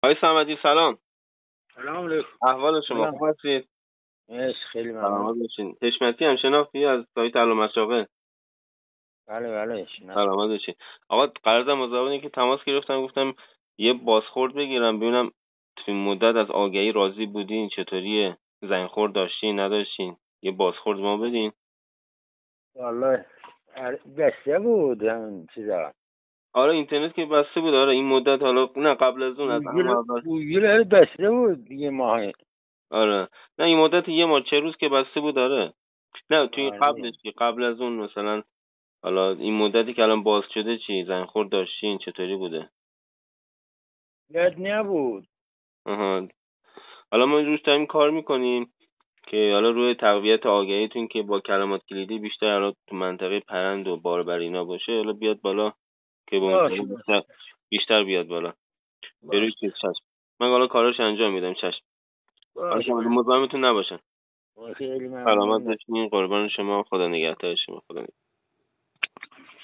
آقای صمدی سلام. سلام علیکم. احوال شما خوب هستید؟ خیلی سلامت ممنون. باشین. حشمتی هم شناختی از سایت علامت مشاغل؟ بله سلامت باشین. آقا قرضم مزاحمی که تماس گرفتم گفتم یه بازخورد بگیرم ببینم تو این مدت از آگهی راضی بودین؟ چطوریه؟ زنگخورد داشتین نداشتین؟ یه بازخورد ما بدین. والله بسته بود همین چیزا. آره اینترنت که بسته بود. آره این مدت حالا نه قبل از اون از همون اول. گوگل بسته بود یه ماه. آره نه این مدت یه ماه 4 روز که بسته بود. آره نه توی قبلش که قبل از اون مثلا حالا این مدتی که الان باز شده چی زنگخورد داشتین؟ چطوری بوده؟ بد نبود. آها. حالا ما روش داریم کار میکنیم که حالا روی تقویت آگهیتون که با کلمات کلیدی بیشتر حالا تو منطقه پرند و باربر اینا باشه حالا بیاد بالا که با بیشتر بیاد بالا. بروی چیز چشم. من حالا کاراش انجام میدم. چشم. حالا مزاحمتون نباشن. خیلی ممنون. سلامت باشین. قربان شما. خدا نگهدار شما. خدا نگهدار.